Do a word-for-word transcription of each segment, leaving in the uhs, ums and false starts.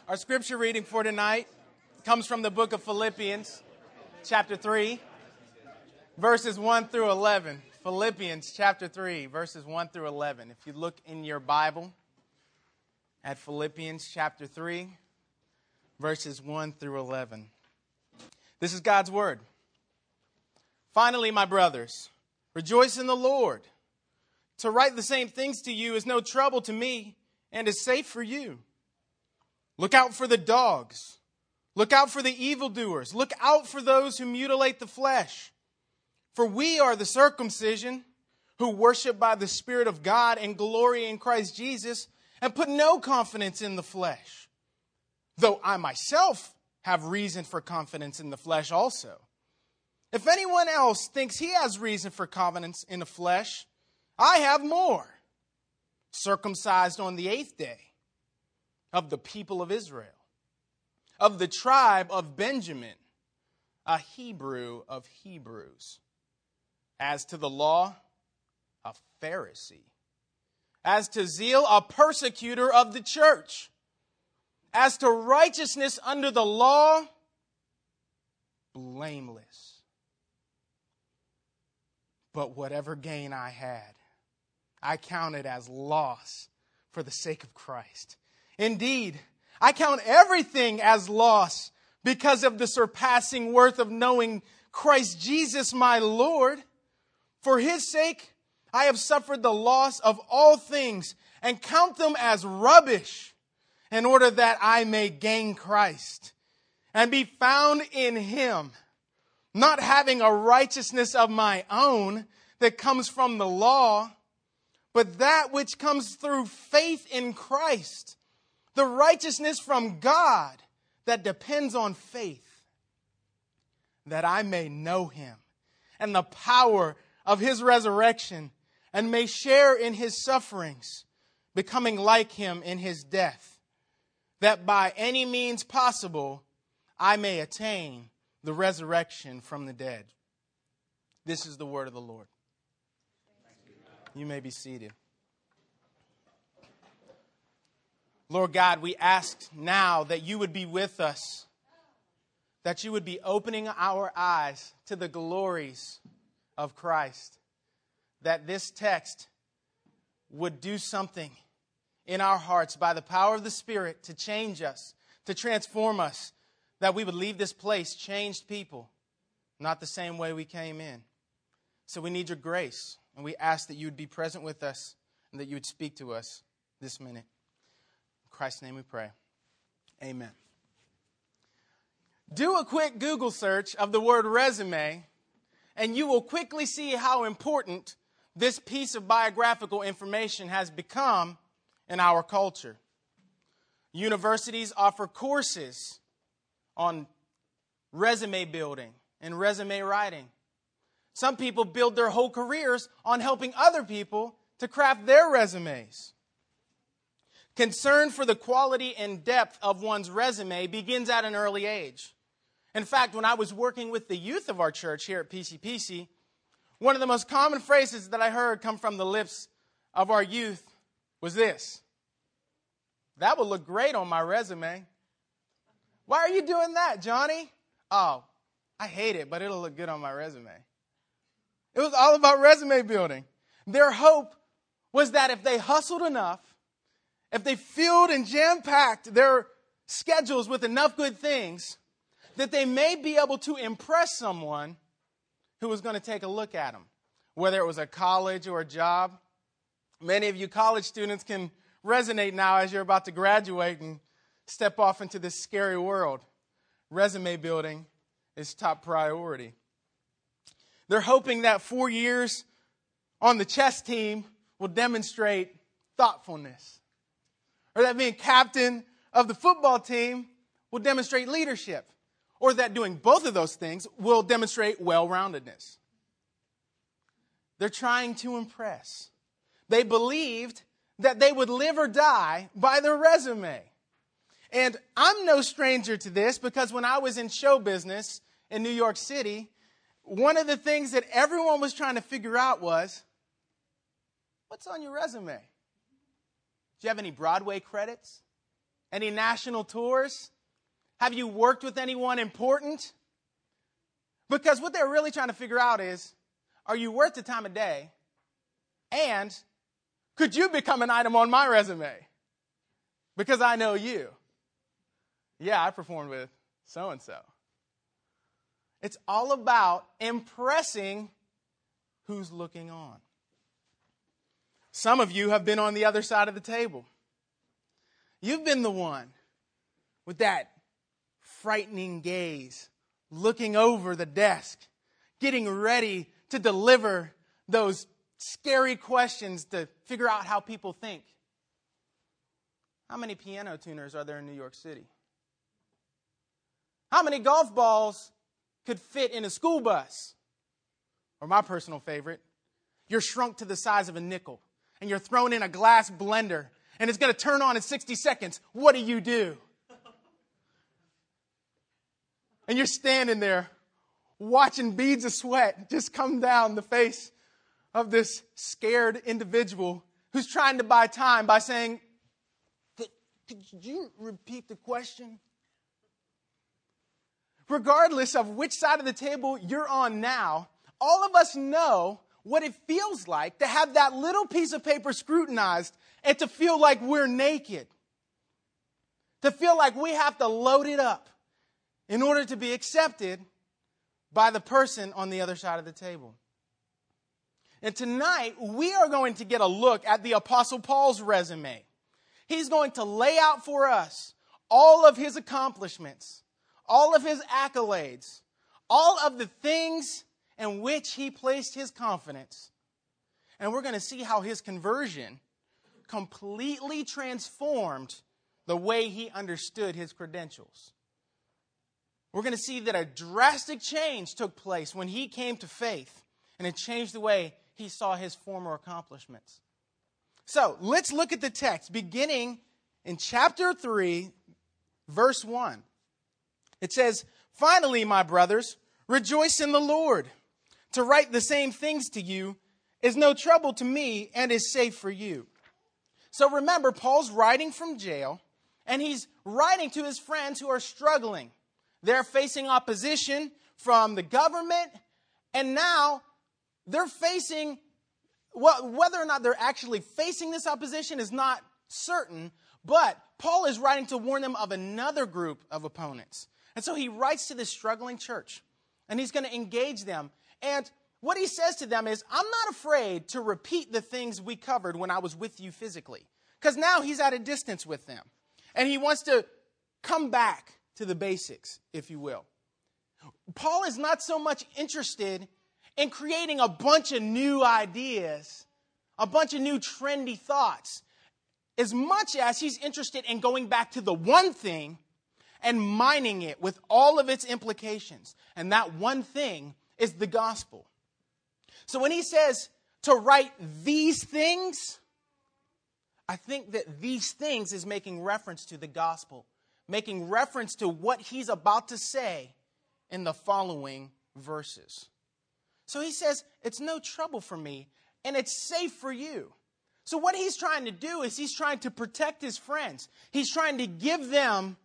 Our scripture reading for tonight comes from the book of Philippians, chapter three, verses one through eleven. Philippians chapter three, verses one through eleven. If you look in your Bible at Philippians chapter three, verses one through eleven. This is God's word. Finally, my brothers, rejoice in the Lord. To write the same things to you is no trouble to me and is safe for you. Look out for the dogs. Look out for the evildoers. Look out for those who mutilate the flesh. For we are the circumcision who worship by the Spirit of God and glory in Christ Jesus and put no confidence in the flesh. Though I myself have reason for confidence in the flesh also. If anyone else thinks he has reason for confidence in the flesh, I have more. Circumcised on the eighth day, of the people of Israel, of the tribe of Benjamin, a Hebrew of Hebrews. As to the law, a Pharisee. As to zeal, a persecutor of the church. As to righteousness under the law, blameless. But whatever gain I had, I counted as loss for the sake of Christ. Indeed, I count everything as loss because of the surpassing worth of knowing Christ Jesus my Lord. For his sake, I have suffered the loss of all things and count them as rubbish in order that I may gain Christ and be found in him, not having a righteousness of my own that comes from the law, but that which comes through faith in Christ, the righteousness from God that depends on faith, that I may know him and the power of his resurrection and may share in his sufferings, becoming like him in his death, that by any means possible I may attain the resurrection from the dead. This is the word of the Lord. You may be seated. Lord God, we ask now that you would be with us, that you would be opening our eyes to the glories of Christ, that this text would do something in our hearts by the power of the Spirit to change us, to transform us, that we would leave this place changed people, not the same way we came in. So we need your grace, and we ask that you would be present with us and that you would speak to us this minute. In Christ's name we pray. Amen. Do a quick Google search of the word resume, and you will quickly see how important this piece of biographical information has become in our culture. Universities offer courses on resume building and resume writing. Some people build their whole careers on helping other people to craft their resumes. Concern for the quality and depth of one's resume begins at an early age. In fact, when I was working with the youth of our church here at P C P C, one of the most common phrases that I heard come from the lips of our youth was this: "That would look great on my resume." "Why are you doing that, Johnny?" "Oh, I hate it, but it'll look good on my resume." It was all about resume building. Their hope was that if they hustled enough, if they filled and jam-packed their schedules with enough good things, that they may be able to impress someone who was going to take a look at them, whether it was a college or a job. Many of you college students can resonate now as you're about to graduate and step off into this scary world. Resume building is top priority. They're hoping that four years on the chess team will demonstrate thoughtfulness, or that being captain of the football team will demonstrate leadership, or that doing both of those things will demonstrate well-roundedness. They're trying to impress. They believed that they would live or die by their resume. And I'm no stranger to this, because when I was in show business in New York City, one of the things that everyone was trying to figure out was, what's on your resume? Do you have any Broadway credits? Any national tours? Have you worked with anyone important? Because what they're really trying to figure out is, are you worth the time of day? And could you become an item on my resume? Because I know you. Yeah, I performed with so-and-so. It's all about impressing who's looking on. Some of you have been on the other side of the table. You've been the one with that frightening gaze, looking over the desk, getting ready to deliver those scary questions to figure out how people think. How many piano tuners are there in New York City? How many golf balls could fit in a school bus? Or my personal favorite, you're shrunk to the size of a nickel and you're thrown in a glass blender and it's going to turn on in sixty seconds. What do you do? And you're standing there watching beads of sweat just come down the face of this scared individual who's trying to buy time by saying, could, could you repeat the question? Regardless of which side of the table you're on now, all of us know what it feels like to have that little piece of paper scrutinized and to feel like we're naked. To feel like we have to load it up in order to be accepted by the person on the other side of the table. And tonight, we are going to get a look at the Apostle Paul's resume. He's going to lay out for us all of his accomplishments, all of his accolades, all of the things in which he placed his confidence. And we're going to see how his conversion completely transformed the way he understood his credentials. We're going to see that a drastic change took place when he came to faith, and it changed the way he saw his former accomplishments. So let's look at the text beginning in chapter three, verse one. It says, "Finally, my brothers, rejoice in the Lord. To write the same things to you is no trouble to me and is safe for you." So remember, Paul's writing from jail, and he's writing to his friends who are struggling. They're facing opposition from the government, and now they're facing, well, whether or not they're actually facing this opposition is not certain, but Paul is writing to warn them of another group of opponents. And so he writes to this struggling church, and he's going to engage them. And what he says to them is, I'm not afraid to repeat the things we covered when I was with you physically, because now he's at a distance with them, and he wants to come back to the basics, if you will. Paul is not so much interested in creating a bunch of new ideas, a bunch of new trendy thoughts, as much as he's interested in going back to the one thing and mining it with all of its implications. And that one thing is the gospel. So when he says to write these things, I think that these things is making reference to the gospel, making reference to what he's about to say in the following verses. So he says, it's no trouble for me, and it's safe for you. So what he's trying to do is he's trying to protect his friends. He's trying to give them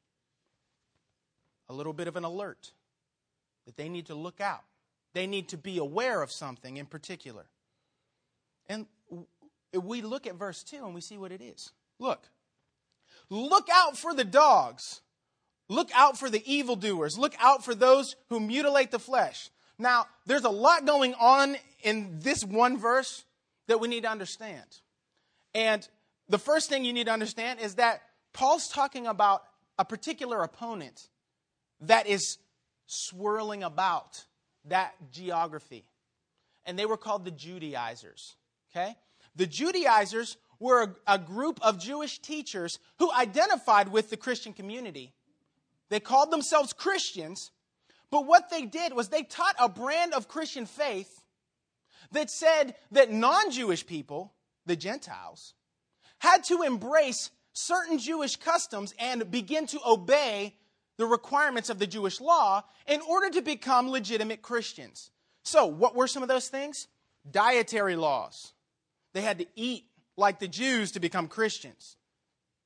a little bit of an alert that they need to look out. They need to be aware of something in particular. And we look at verse two and we see what it is. Look. Look out for the dogs. Look out for the evildoers. Look out for those who mutilate the flesh. Now, there's a lot going on in this one verse that we need to understand. And the first thing you need to understand is that Paul's talking about a particular opponent that is swirling about that geography. And they were called the Judaizers. Okay? The Judaizers were a, a group of Jewish teachers who identified with the Christian community. They called themselves Christians, but what they did was they taught a brand of Christian faith that said that non-Jewish people, the Gentiles, had to embrace certain Jewish customs and begin to obey the requirements of the Jewish law in order to become legitimate Christians. So, what were some of those things? Dietary laws. They had to eat like the Jews to become Christians.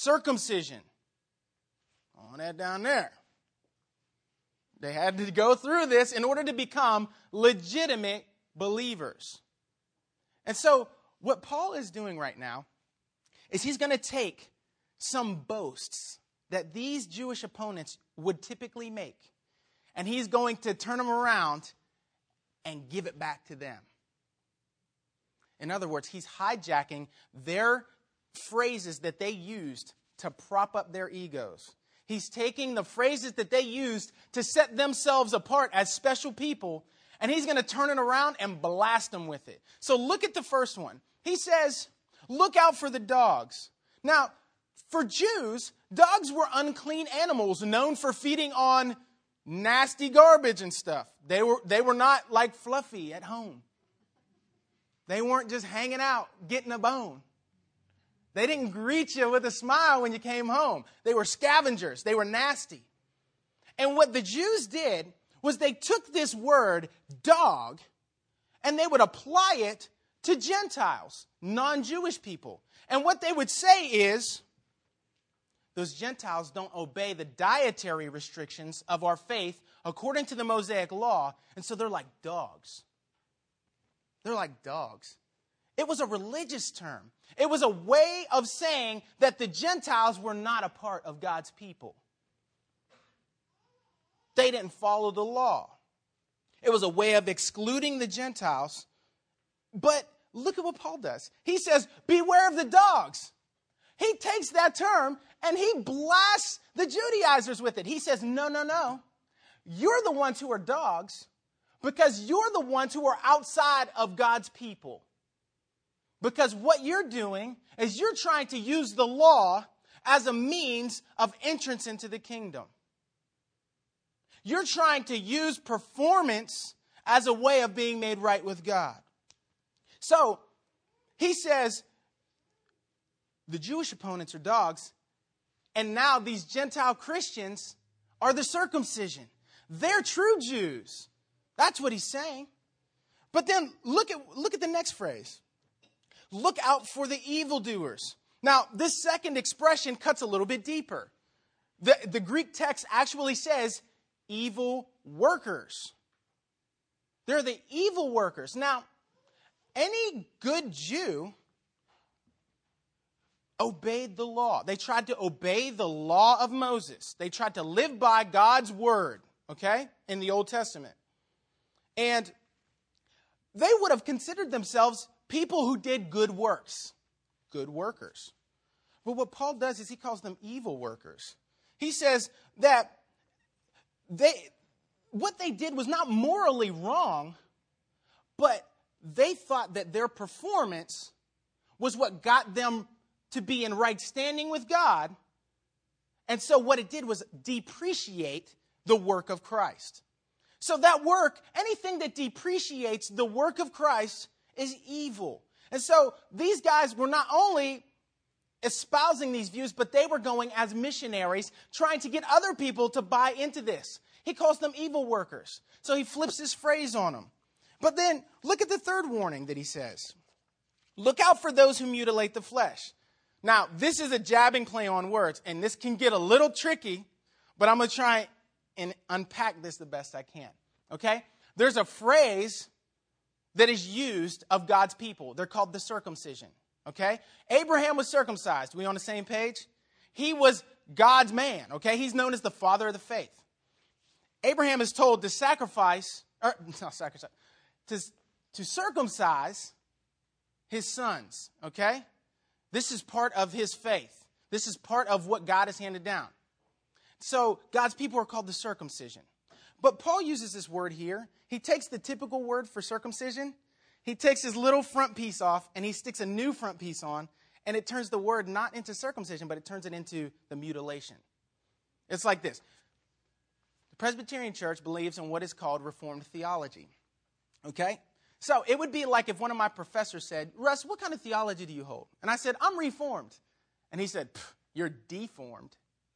circumcision. On that down there. They had to go through this in order to become legitimate believers. And so what Paul is doing right now is he's going to take some boasts that these Jewish opponents would typically make, and he's going to turn them around and give it back to them. In other words, he's hijacking their phrases that they used to prop up their egos. He's taking the phrases that they used to set themselves apart as special people, and he's going to turn it around and blast them with it. So look at the first one. He says, look out for the dogs. Now, for Jews, dogs were unclean animals known for feeding on nasty garbage and stuff. They were, they were not like Fluffy at home. They weren't just hanging out, getting a bone. They didn't greet you with a smile when you came home. They were scavengers. They were nasty. And what the Jews did was they took this word, dog, and they would apply it to Gentiles, non-Jewish people. And what they would say is, those Gentiles don't obey the dietary restrictions of our faith according to the Mosaic law, and so they're like dogs. They're like dogs. It was a religious term. It was a way of saying that the Gentiles were not a part of God's people. They didn't follow the law. It was a way of excluding the Gentiles. But look at what Paul does. He says, beware of the dogs. He takes that term and he blasts the Judaizers with it. He says, no, no, no. You're the ones who are dogs because you're the ones who are outside of God's people. Because what you're doing is you're trying to use the law as a means of entrance into the kingdom. You're trying to use performance as a way of being made right with God. So, he says, the Jewish opponents are dogs, and now these Gentile Christians are the circumcision. They're true Jews. That's what he's saying. But then look at, look at the next phrase. Look out for the evildoers. Now, this second expression cuts a little bit deeper. The, the Greek text actually says evil workers. They're the evil workers. Now, any good Jew obeyed the law. They tried to obey the law of Moses. They tried to live by God's word, okay, in the Old Testament. And they would have considered themselves people who did good works, good workers. But what Paul does is he calls them evil workers. He says that they, what they did was not morally wrong, but they thought that their performance was what got them to be in right standing with God. And so what it did was depreciate the work of Christ. So that work, anything that depreciates the work of Christ is evil. And so these guys were not only espousing these views, but they were going as missionaries, trying to get other people to buy into this. He calls them evil workers. So he flips this phrase on them. But then look at the third warning that he says. Look out for those who mutilate the flesh. Now, this is a jabbing play on words, and this can get a little tricky, but I'm going to try and unpack this the best I can. Okay? There's a phrase that is used of God's people. They're called the circumcision. Okay? Abraham was circumcised. We on the same page? He was God's man. Okay? He's known as the father of the faith. Abraham is told to sacrifice, or not sacrifice, to, to circumcise his sons. Okay? This is part of his faith. This is part of what God has handed down. So God's people are called the circumcision. But Paul uses this word here. He takes the typical word for circumcision. He takes his little front piece off and he sticks a new front piece on. And it turns the word not into circumcision, but it turns it into the mutilation. It's like this. The Presbyterian Church believes in what is called Reformed theology. Okay? So it would be like if one of my professors said, Russ, what kind of theology do you hold? And I said, I'm Reformed. And he said, you're deformed.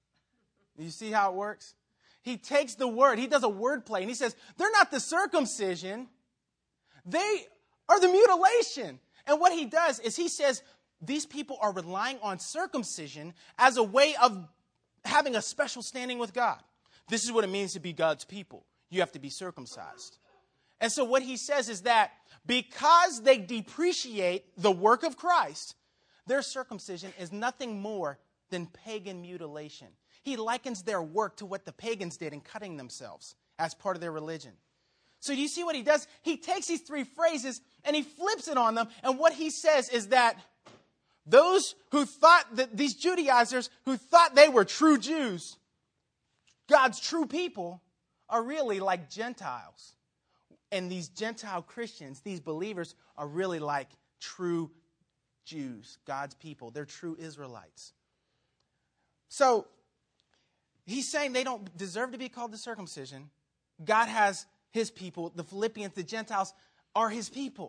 You see how it works? He takes the word, he does a word play, and he says, they're not the circumcision, they are the mutilation. And what he does is he says, these people are relying on circumcision as a way of having a special standing with God. This is what it means to be God's people. You have to be circumcised. And so what he says is that because they depreciate the work of Christ, their circumcision is nothing more than pagan mutilation. He likens their work to what the pagans did in cutting themselves as part of their religion. So do you see what he does? He takes these three phrases and he flips it on them. And what he says is that those who thought that these Judaizers who thought they were true Jews, God's true people, are really like Gentiles. And these Gentile Christians, these believers, are really like true Jews, God's people. They're true Israelites. So he's saying they don't deserve to be called the circumcision. God has his people. The Philippians, the Gentiles, are his people.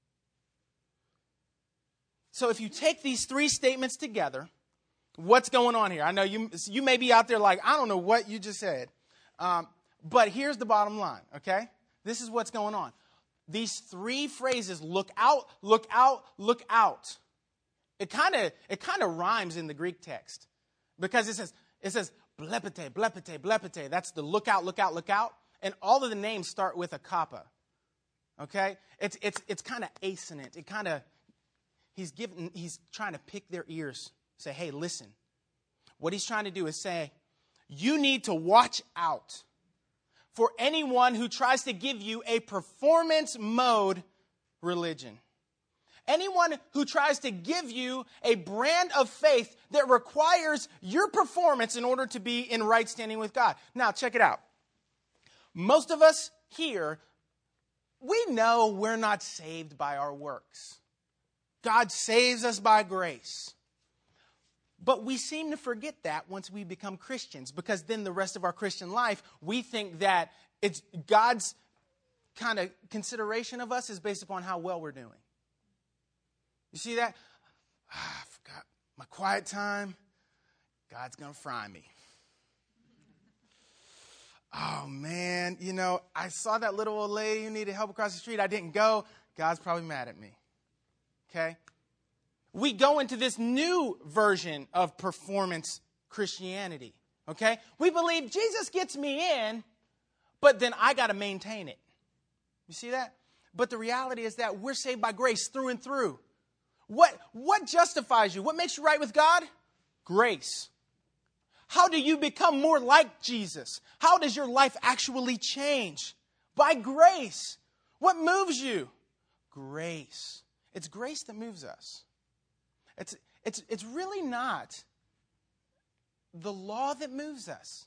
So if you take these three statements together, what's going on here? I know you you may be out there like, I don't know what you just said. Um, but here's the bottom line, okay? This is what's going on. These three phrases, look out, look out, look out. It kind of it kind of rhymes in the Greek text because it says, it says, blepete, blepete, blepete. That's the look out, look out, look out. And all of the names start with a kappa, okay? It's, it's, it's kind of assonant. It kind of... He's giving, he's trying to pick their ears, say, hey, listen. What he's trying to do is say, you need to watch out for anyone who tries to give you a performance mode religion. Anyone who tries to give you a brand of faith that requires your performance in order to be in right standing with God. Now, check it out. Most of us here, we know we're not saved by our works. God saves us by grace. But we seem to forget that once we become Christians, because then the rest of our Christian life, we think that it's God's kind of consideration of us is based upon how well we're doing. You see that? Ah, I forgot my quiet time. God's going to fry me. Oh, man, you know, I saw that little old lady who needed help across the street. I didn't go. God's probably mad at me. Okay? We go into this new version of performance Christianity. Okay? We believe Jesus gets me in, but then I got to maintain it. You see that? But the reality is that we're saved by grace through and through. What, what justifies you? What makes you right with God? Grace. How do you become more like Jesus? How does your life actually change? By grace. What moves you? Grace. It's grace that moves us. It's, it's, it's really not the law that moves us.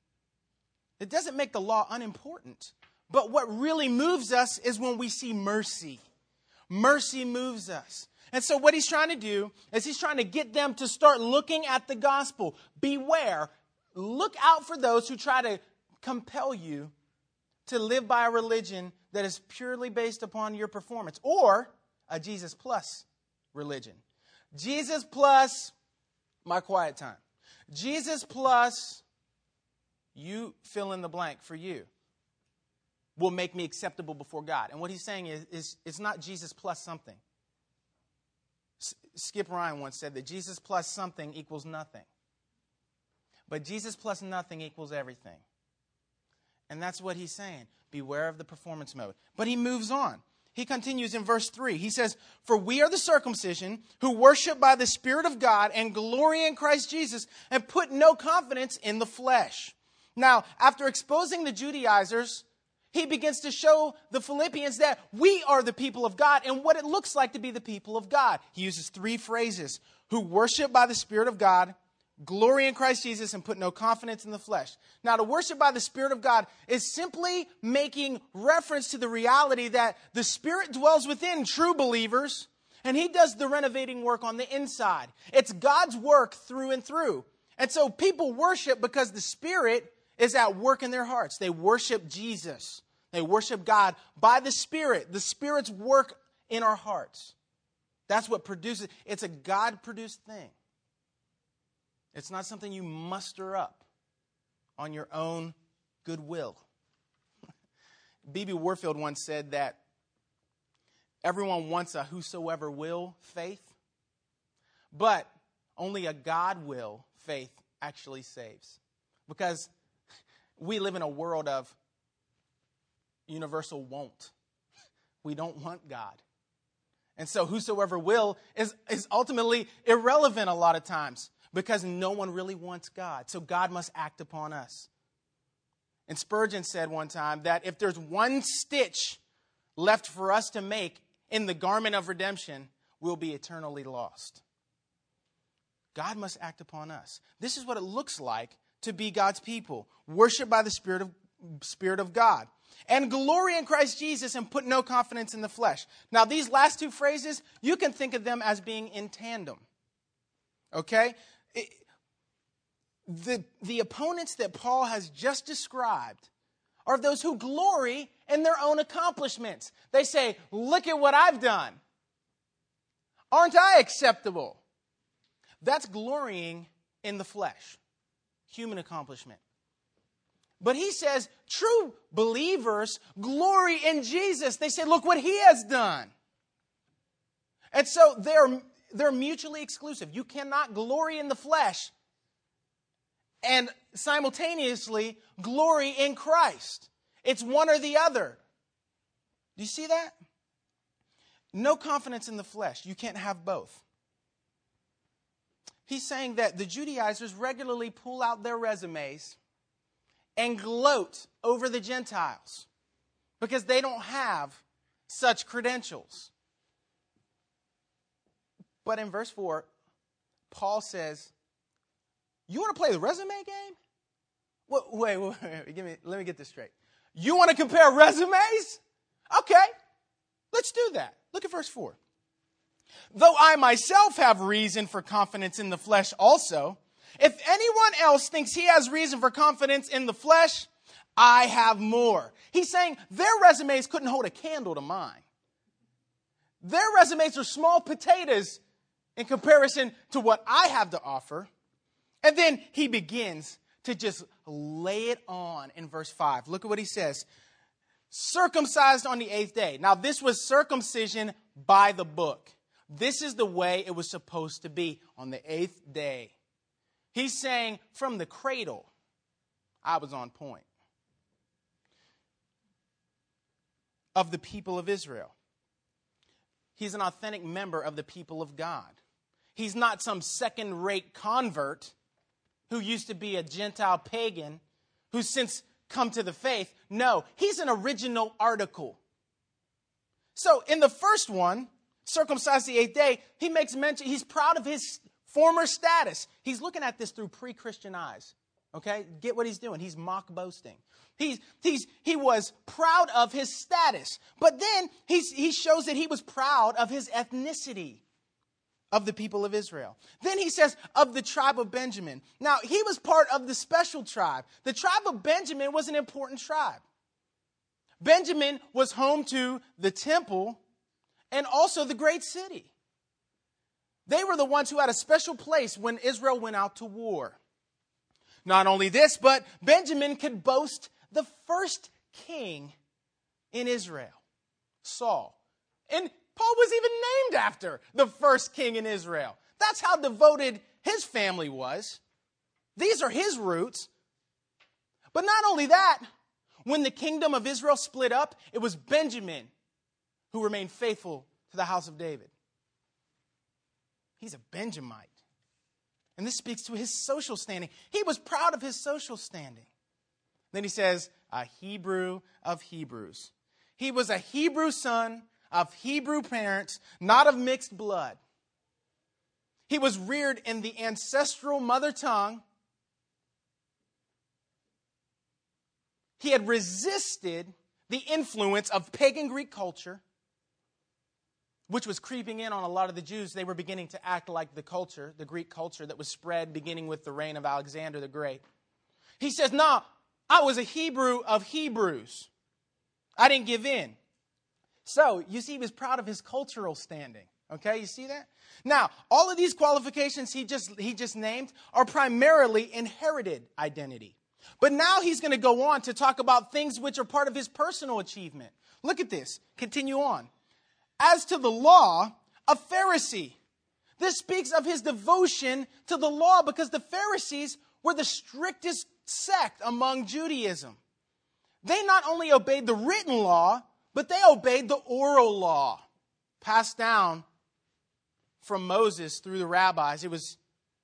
It doesn't make the law unimportant. But what really moves us is when we see mercy. Mercy moves us. And so what he's trying to do is he's trying to get them to start looking at the gospel. Beware. Look out for those who try to compel you to live by a religion that is purely based upon your performance, or a Jesus plus religion. Jesus plus my quiet time. Jesus plus you fill in the blank for you will make me acceptable before God. And what he's saying is, is it's not Jesus plus something. S- Skip Ryan once said that Jesus plus something equals nothing. But Jesus plus nothing equals everything. And that's what he's saying. Beware of the performance mode. But he moves on. He continues in verse three. He says, for we are the circumcision who worship by the Spirit of God and glory in Christ Jesus and put no confidence in the flesh. Now, after exposing the Judaizers, he begins to show the Philippians that we are the people of God and what it looks like to be the people of God. He uses three phrases: who worship by the Spirit of God, glory in Christ Jesus, and put no confidence in the flesh. Now, to worship by the Spirit of God is simply making reference to the reality that the Spirit dwells within true believers, and he does the renovating work on the inside. It's God's work through and through. And so people worship because the Spirit is at work in their hearts. They worship Jesus. They worship God by the Spirit. The Spirit's work in our hearts. That's what produces. It's a God-produced thing. It's not something you muster up on your own goodwill. B B Warfield once said that everyone wants a whosoever will faith, But only a God will faith actually saves. Because we live in a world of universal won't. We don't want God. And so whosoever will is, is ultimately irrelevant a lot of times because no one really wants God. So God must act upon us. And Spurgeon said one time that if there's one stitch left for us to make in the garment of redemption, we'll be eternally lost. God must act upon us. This is what it looks like to be God's people, worshiped by the Spirit of, Spirit of God. And glory in Christ Jesus and put no confidence in the flesh. Now, these last two phrases, you can think of them as being in tandem. Okay? It, the, the opponents that Paul has just described are those who glory in their own accomplishments. They say, look at what I've done. Aren't I acceptable? That's glorying in the flesh. Human accomplishment. But he says true believers glory in Jesus. They say, look what he has done. And so they're, they're mutually exclusive. You cannot glory in the flesh and simultaneously glory in Christ. It's one or the other. Do you see that? No confidence in the flesh. You can't have both. He's saying that the Judaizers regularly pull out their resumes and gloat over the Gentiles because they don't have such credentials. But in verse four, Paul says, you want to play the resume game? Wait, wait, wait, wait. Give me, let me get this straight. You want to compare resumes? Okay, let's do that. Look at verse four. Though I myself have reason for confidence in the flesh also, if anyone else thinks he has reason for confidence in the flesh, I have more. He's saying their resumes couldn't hold a candle to mine. Their resumes are small potatoes in comparison to what I have to offer. And then he begins to just lay it on in verse five. Look at what he says. Circumcised on the eighth day. Now, this was circumcision by the book. This is the way it was supposed to be on the eighth day. He's saying from the cradle, I was on point. Of the people of Israel. He's an authentic member of the people of God. He's not some second-rate convert who used to be a Gentile pagan who's since come to the faith. No, he's an original article. So in the first one, circumcised the eighth day, he makes mention, he's proud of his former status. He's looking at this through pre-Christian eyes. Okay? Get what he's doing. He's mock boasting. He's, he's, he was proud of his status. But then he's, he shows that he was proud of his ethnicity of the people of Israel. Then he says, of the tribe of Benjamin. Now, he was part of the special tribe. The tribe of Benjamin was an important tribe. Benjamin was home to the temple and also the great city. They were the ones who had a special place when Israel went out to war. Not only this, but Benjamin could boast the first king in Israel, Saul. And Paul was even named after the first king in Israel. That's how devoted his family was. These are his roots. But not only that, when the kingdom of Israel split up, it was Benjamin who remained faithful to the house of David. He's a Benjamite. And this speaks to his social standing. He was proud of his social standing. Then he says, a Hebrew of Hebrews. He was a Hebrew son of Hebrew parents, not of mixed blood. He was reared in the ancestral mother tongue. He had resisted the influence of pagan Greek culture, which was creeping in on a lot of the Jews. They were beginning to act like the culture, the Greek culture that was spread beginning with the reign of Alexander the Great. He says, no, I was a Hebrew of Hebrews. I didn't give in. So, you see, he was proud of his cultural standing. Okay, you see that? Now, all of these qualifications he just, he just named are primarily inherited identity. But now he's going to go on to talk about things which are part of his personal achievement. Look at this. Continue on. As to the law, a Pharisee. This speaks of his devotion to the law because the Pharisees were the strictest sect among Judaism. They not only obeyed the written law, but they obeyed the oral law passed down from Moses through the rabbis. It was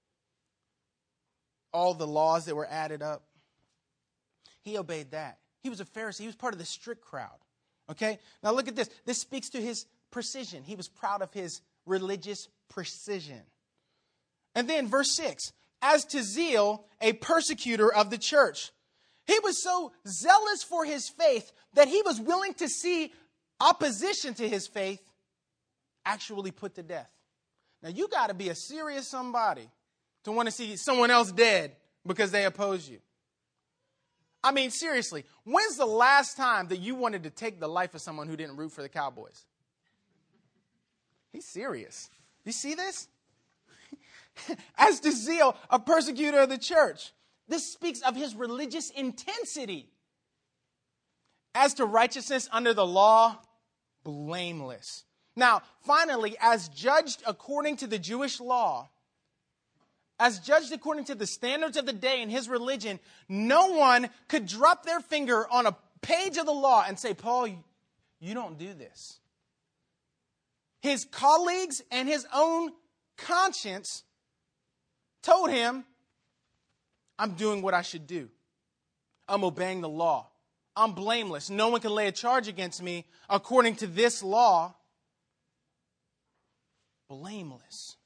all the laws that were added up. He obeyed that. He was a Pharisee. He was part of the strict crowd. Okay? Now look at this. This speaks to his precision. He was proud of his religious precision. And then verse six, as to zeal, a persecutor of the church. He was so zealous for his faith that he was willing to see opposition to his faith actually put to death. Now you got to be a serious somebody to want to see someone else dead because they oppose you. I mean, seriously, when's the last time that you wanted to take the life of someone who didn't root for the Cowboys? He's serious. You see this? As to zeal, a persecutor of the church. This speaks of his religious intensity. As to righteousness under the law, blameless. Now, finally, as judged according to the Jewish law, as judged according to the standards of the day in his religion, no one could drop their finger on a page of the law and say, Paul, you don't do this. His colleagues and his own conscience told him, I'm doing what I should do. I'm obeying the law. I'm blameless. No one can lay a charge against me according to this law. Blameless.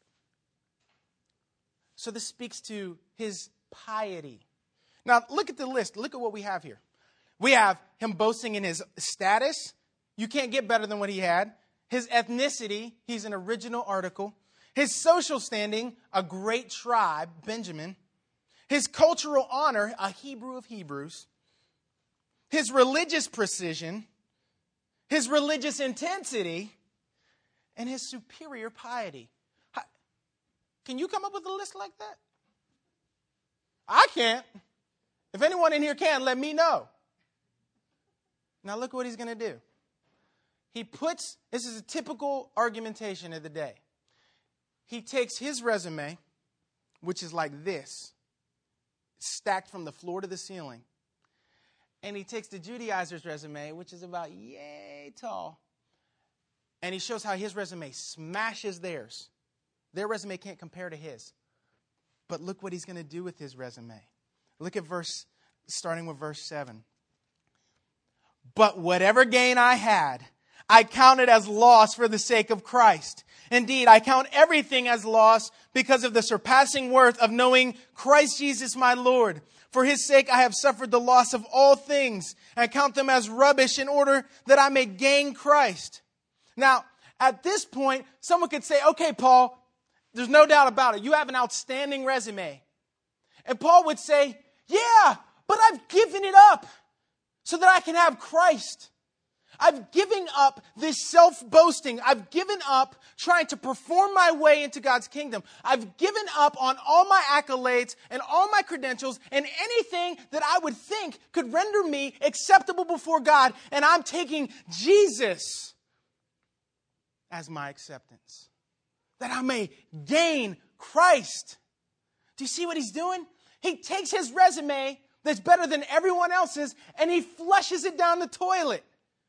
So this speaks to his piety. Now, look at the list. Look at what we have here. We have him boasting in his status. You can't get better than what he had. His ethnicity, he's an original article. His social standing, a great tribe, Benjamin. His cultural honor, a Hebrew of Hebrews. His religious precision. His religious intensity. And his superior piety. Can you come up with a list like that? I can't. If anyone in here can, let me know. Now look what he's going to do. He puts, this is a typical argumentation of the day. He takes his resume, which is like this, stacked from the floor to the ceiling. And he takes the Judaizer's resume, which is about yay tall. And he shows how his resume smashes theirs. Their resume can't compare to his. But look what he's going to do with his resume. Look at verse, starting with verse seven. But whatever gain I had, I counted as loss for the sake of Christ. Indeed, I count everything as loss because of the surpassing worth of knowing Christ Jesus my Lord. For his sake I have suffered the loss of all things, and I count them as rubbish in order that I may gain Christ. Now, at this point, someone could say, okay, Paul, there's no doubt about it. You have an outstanding resume. And Paul would say, yeah, but I've given it up so that I can have Christ. I've given up this self-boasting. I've given up trying to perform my way into God's kingdom. I've given up on all my accolades and all my credentials and anything that I would think could render me acceptable before God. And I'm taking Jesus as my acceptance, that I may gain Christ. Do you see what he's doing? He takes his resume that's better than everyone else's and he flushes it down the toilet.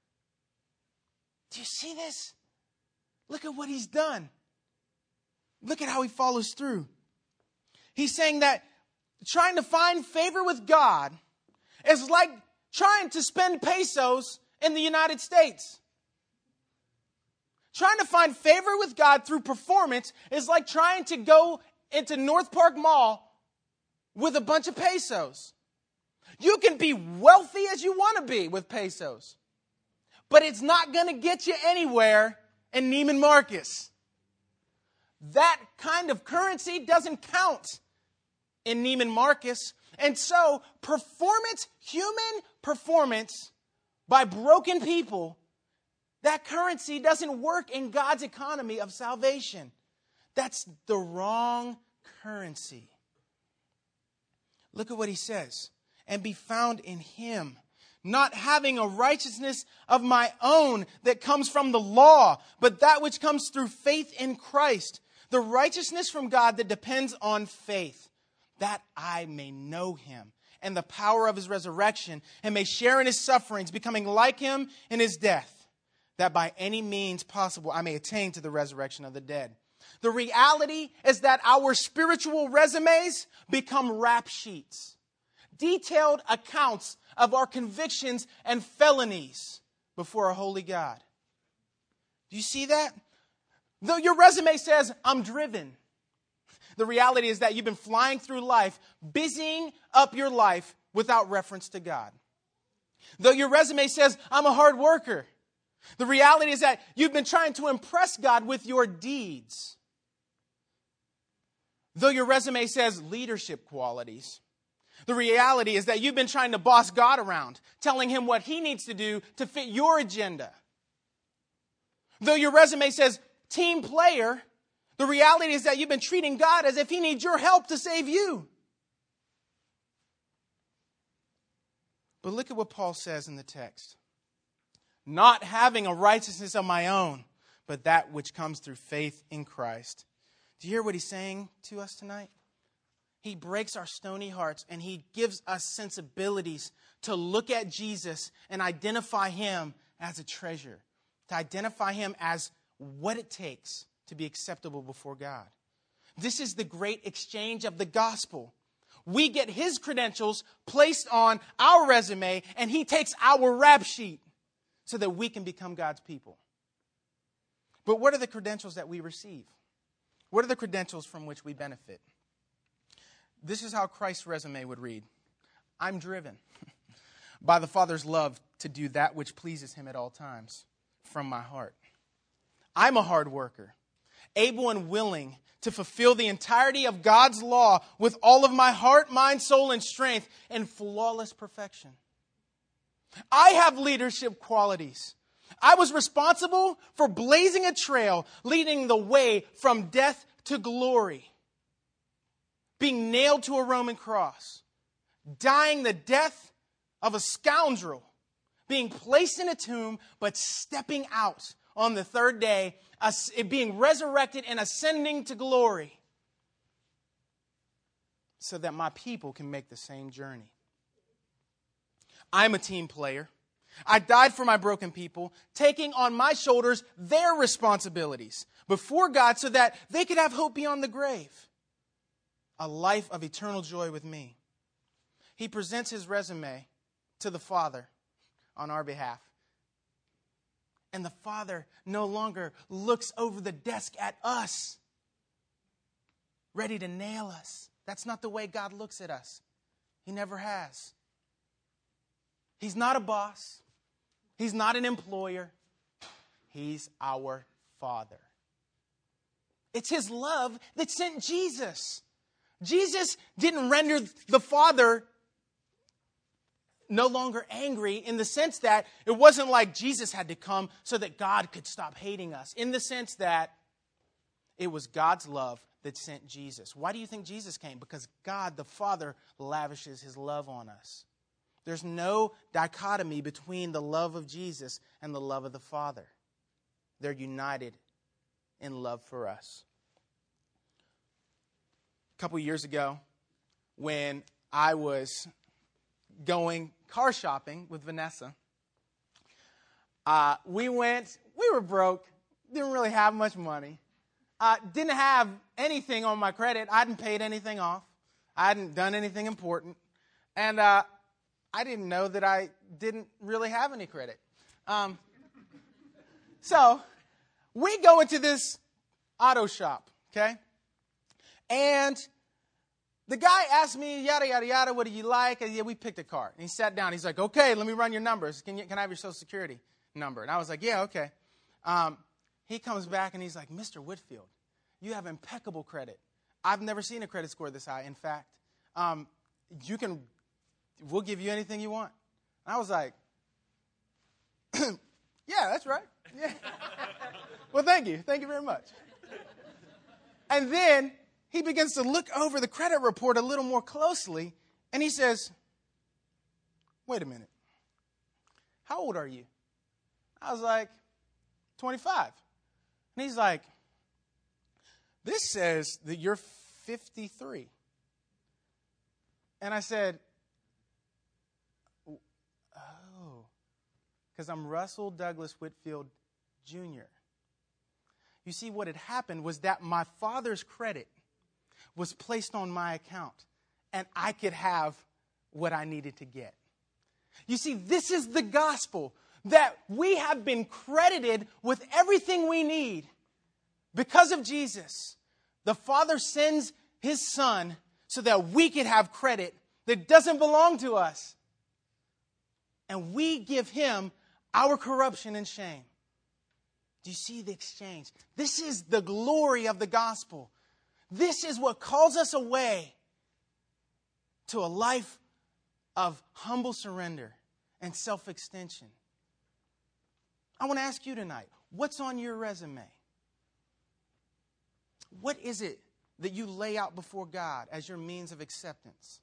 Do you see this? Look at what he's done. Look at how he follows through. He's saying that trying to find favor with God is like trying to spend pesos in the United States. Trying to find favor with God through performance is like trying to go into North Park Mall with a bunch of pesos. You can be wealthy as you want to be with pesos, but it's not going to get you anywhere in Neiman Marcus. That kind of currency doesn't count in Neiman Marcus. And so performance, human performance by broken people, that currency doesn't work in God's economy of salvation. That's the wrong currency. Look at what he says. And be found in him, not having a righteousness of my own that comes from the law, but that which comes through faith in Christ, The righteousness from God that depends on faith, that I may know him and the power of his resurrection and may share in his sufferings, becoming like him in his death, that by any means possible I may attain to the resurrection of the dead. The reality is that our spiritual resumes become rap sheets, detailed accounts of our convictions and felonies before a holy God. Do you see that? Though your resume says, I'm driven, the reality is that you've been flying through life, busying up your life without reference to God. Though your resume says, I'm a hard worker, the reality is that you've been trying to impress God with your deeds. Though your resume says leadership qualities, the reality is that you've been trying to boss God around, telling him what he needs to do to fit your agenda. Though your resume says team player, the reality is that you've been treating God as if he needs your help to save you. But look at what Paul says in the text. Not having a righteousness of my own, but that which comes through faith in Christ. Do you hear what he's saying to us tonight? He breaks our stony hearts and he gives us sensibilities to look at Jesus and identify him as a treasure, to identify him as what it takes to be acceptable before God. This is the great exchange of the gospel. We get his credentials placed on our resume and he takes our rap sheet so that we can become God's people. But what are the credentials that we receive? What are the credentials from which we benefit? This is how Christ's resume would read. I'm driven by the Father's love to do that which pleases him at all times from my heart. I'm a hard worker, able and willing to fulfill the entirety of God's law with all of my heart, mind, soul, and strength in flawless perfection. I have leadership qualities. I was responsible for blazing a trail leading the way from death to glory. Being nailed to a Roman cross. Dying the death of a scoundrel. Being placed in a tomb, but stepping out on the third day, being resurrected and ascending to glory. So that my people can make the same journey. I'm a team player. I died for my broken people, taking on my shoulders their responsibilities before God so that they could have hope beyond the grave. A life of eternal joy with me. He presents his resume to the Father on our behalf. And the Father no longer looks over the desk at us, ready to nail us. That's not the way God looks at us. He never has. He's not a boss. He's not an employer. He's our Father. It's his love that sent Jesus. Jesus didn't render the Father no longer angry in the sense that it wasn't like Jesus had to come so that God could stop hating us. In the sense that it was God's love that sent Jesus. Why do you think Jesus came? Because God the Father lavishes his love on us. There's no dichotomy between the love of Jesus and the love of the Father. They're united in love for us. A couple years ago, when I was going car shopping with Vanessa, uh, we went, we were broke, didn't really have much money, uh, didn't have anything on my credit. I hadn't paid anything off. I hadn't done anything important. And uh, I didn't know that I didn't really have any credit. Um, so we go into this auto shop, okay? And the guy asked me, yada, yada, yada, what do you like? And yeah, we picked a car. And he sat down. He's like, okay, let me run your numbers. Can you, can I have your Social Security number? And I was like, yeah, okay. Um, he comes back and he's like, Mister Whitfield, you have impeccable credit. I've never seen a credit score this high. In fact, um, you can, we'll give you anything you want. And I was like, yeah, that's right. Yeah. Well, thank you. Thank you very much. And then he begins to look over the credit report a little more closely, and he says, wait a minute. How old are you? I was like, twenty-five. And he's like, this says that you're fifty-three. And I said, oh, because I'm Russell Douglas Whitfield Junior You see, what had happened was that my father's credit was placed on my account, and I could have what I needed to get. You see, this is the gospel, that we have been credited with everything we need because of Jesus. The Father sends His Son so that we could have credit that doesn't belong to us. And we give Him our corruption and shame. Do you see the exchange? This is the glory of the gospel. This is what calls us away to a life of humble surrender and self-extension. I want to ask you tonight, what's on your resume? What is it that you lay out before God as your means of acceptance?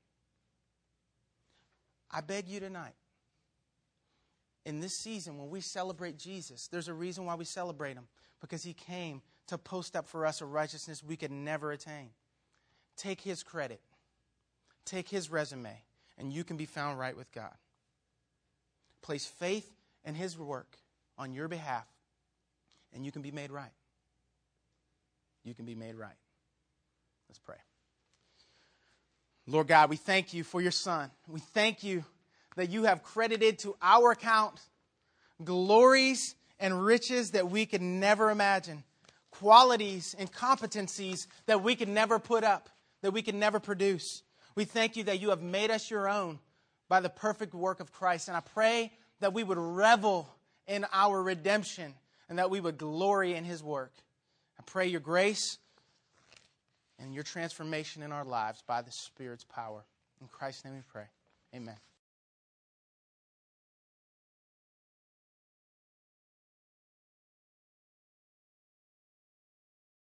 I beg you tonight, in this season when we celebrate Jesus, there's a reason why we celebrate Him, because He came to post up for us a righteousness we could never attain. Take His credit, take His resume, and you can be found right with God. Place faith in His work on your behalf, and you can be made right. You can be made right. Let's pray. Lord God, we thank You for Your Son. We thank You that You have credited to our account glories and riches that we could never imagine, qualities and competencies that we could never put up, that we could never produce. We thank You that You have made us Your own by the perfect work of Christ. And I pray that we would revel in our redemption and that we would glory in His work. I pray Your grace and Your transformation in our lives by the Spirit's power. In Christ's name we pray. Amen.